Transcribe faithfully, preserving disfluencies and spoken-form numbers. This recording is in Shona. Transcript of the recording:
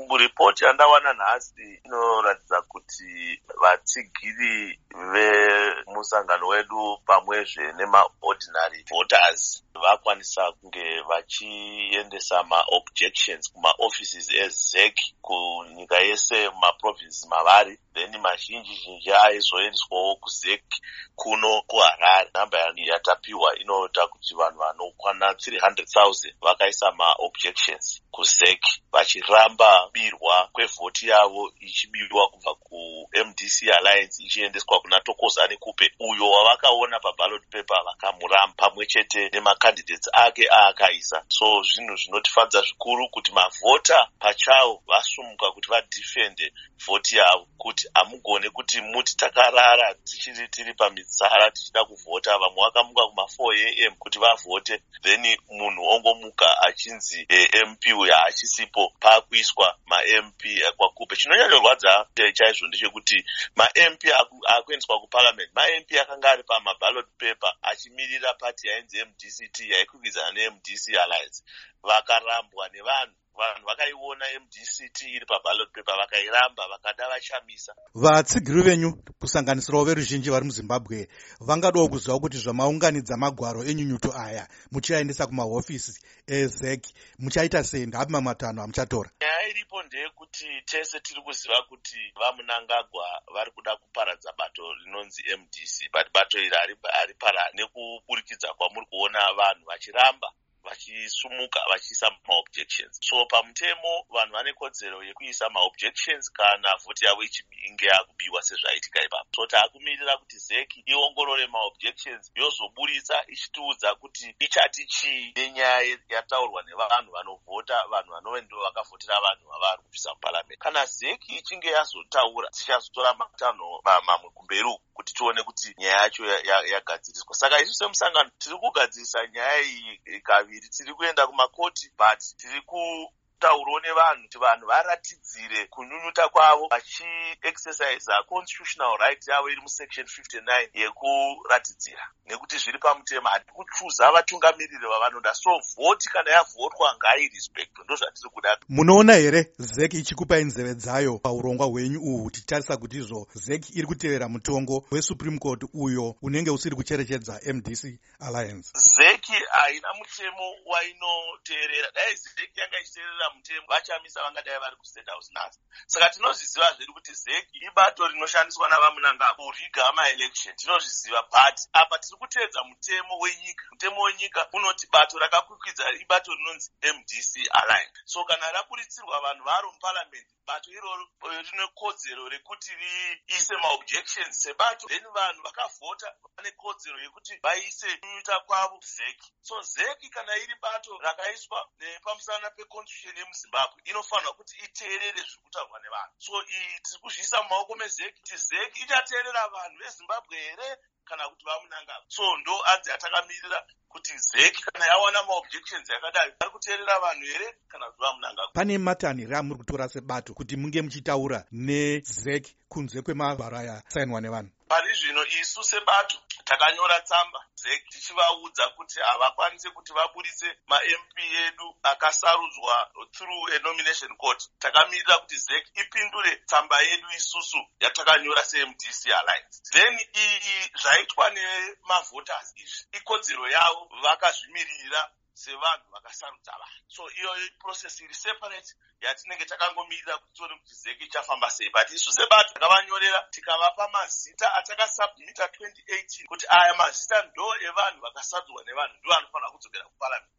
Ripoti yandawana nhasi inoratidza kuti vatsigiri vemusangano wedu pamwezve nemaordinary voters vakwanisa kunge vachiendesa ma-objections kuma-offices ezec kunyika yese mumaprovinces mavari, then mazhinji zhinji aizoendeswawo kuzec kuno kuHarare. Namba yatapiwa inoita kuti vanhu vanokwana three hundred thousand vakaisa ma-objections kuzec vachiramba birwa kwevhoti yavo ichibirwa kubva ku-M D C Alliance ichiendeswa kuna Thokozani Kupe, uyo wavakaona paballot paper vakamuramba pamwe chete nemacandidates ake aakaisa. So zvinhu zvinotifadza zvikuru kuti mavhota pachawo vasumuka kuti vadhifende vhoti yavo, kuti hamugone kuti muti takarara tichiri tiri pamitsara tichida kuvhota. Vamwe vakamuka kuma four a m kuti vavhote, then munhu ongomuka achinzi eh, M P uyo haachisipo paakuiswa ma-M P kwaKupe. Chinonyanyorwadza chaizvo ndechekuti ma-M P akuendeswa kuparliament, ma-M P akanga ari pamaballot paper achimirira pati yainzi M D C T yaikwikwidza ne-M D C Alliance, vakarambwa nevanhu. Vanhu vakaiona M D C T iri paballot paper vakairamba, vakada vachamisa. Vatsigiri venyu kusanganisirawo veruzhinji vari muZimbabwe vangadawo kuziva kuti zvamaunganidza magwaro enyunyuto aya muchiaendesa kumahofisi ezec muchaita sei? Ngapi matanho amuchatora? Nyaya iripo ndeyekuti tese tiri kuziva kuti vaMunangagwa vari kuda kuparadza bato rinonzi M D C, but bato iri haripara nekuburikidza kwamuri kuona vanhu vachiramba vachisumuka vachiisa ma-objections. So pamutemo vanhu vane kodzero yekuisa ma-objections kana vhoti yavo ichinge yakubiwa sezvaitika ipapo. So taakumirira kuti zec iongorore ma-objections yozoburitsa ichitiudza kuti ichati chii nenyaya yataurwa nevanhu vanovhota, vanhu vanove ndo vakavhotera vanhu vavari kubvisa muparliament. Kana zec ichinge yazotaura, tichazotora matanho mamwe kumberi kuti tione kuti nyaya yacho yagadziriswa. Saka isu semusangano tiri kugadzirisa nyaya iyi kaviri, tiri kuenda kumakoti, but tiri kutaurawo nevanhu kuti vanhu varatidzire kunyunyuta kwavo vachi-exercise constitutional right yavo iri musection fifty-nine yekuratidzira, nekuti zviri pamutemo. Hati kuchuza vatungamiriri vavanoda, so vhoti kana yavhotwa ngairespect, ndo zvatiri kuda. Munoona here zec ichikupai nzeve dzayo paurongwa hwenyu uhu, tichitarisa kuti izvo zec iri kutevera mutongo weSupreme Court uyo unenge usiri kucherechedza M D C Alliance? Zec haina mutemo wainoteerera. Dai zec yanga ichiteerera mutemo vachamisa vangadai vari kuState House nhasi. Saka tinozviziva zvedu kuti zec ibato rinoshandiswa navaMunangagwa kuriga ma-election, tinozviziva, but apa tiri kuteedza mutemo wenyika. Mutemo wenyika unoti bato rakakwikwidza ibato rinonzi M D C Alliance. So kana raburitsirwa vanhu varo muparliament, bato iroro rine kodzero rekuti riise ma-objections sebato, then vanhu vakavhota vane kodzero yekuti vaise kunyunyuta kwavo zec. So zec kana iri bato rakaiswa pamusana peconstitution yemuZimbabwe inofanirwa kuti iteerere zvirikutaurwa nevanhu. So iyi tiri kuzviisa mumaoko mezec kuti zec ichateerera vanhu veZimbabwe here kana kuti vaMunangagwa. So ndo adzi atakamirira kuti zec kana yawana ma-objections yakadai vari kuteerera vanhu here kana kuti vaMunangagwa. Pane matanhiri amuri kutora sebato kuti munge muchitaura nezec kunze kwemagwaro aya sainwa nevanhu? Pari zvino isu sebato takanyora tsamba zec tichivaudza kuti havakwanise kuti vaburitse ma-M P edu akasarudzwa through a nomination court. Takamirira kuti zec ipindure tsamba yedu isusu yatakanyora se-M D C Alliance. Then iyi zvaitwa nemavhoters izvi ikodzero yavo, vakazvimirira sevanhu vakasarudza vanhu. So iyo process iri separate yatinenge takangomirira kuti tione kuti zec ichafamba sei, but isu sebato takavanyorera tikavapa mazita atakasubmita twenty eighteen kuti aya mazita ndo evanhu vakasadzwa nevanhu ndo anofanira kudzokera kuparliament.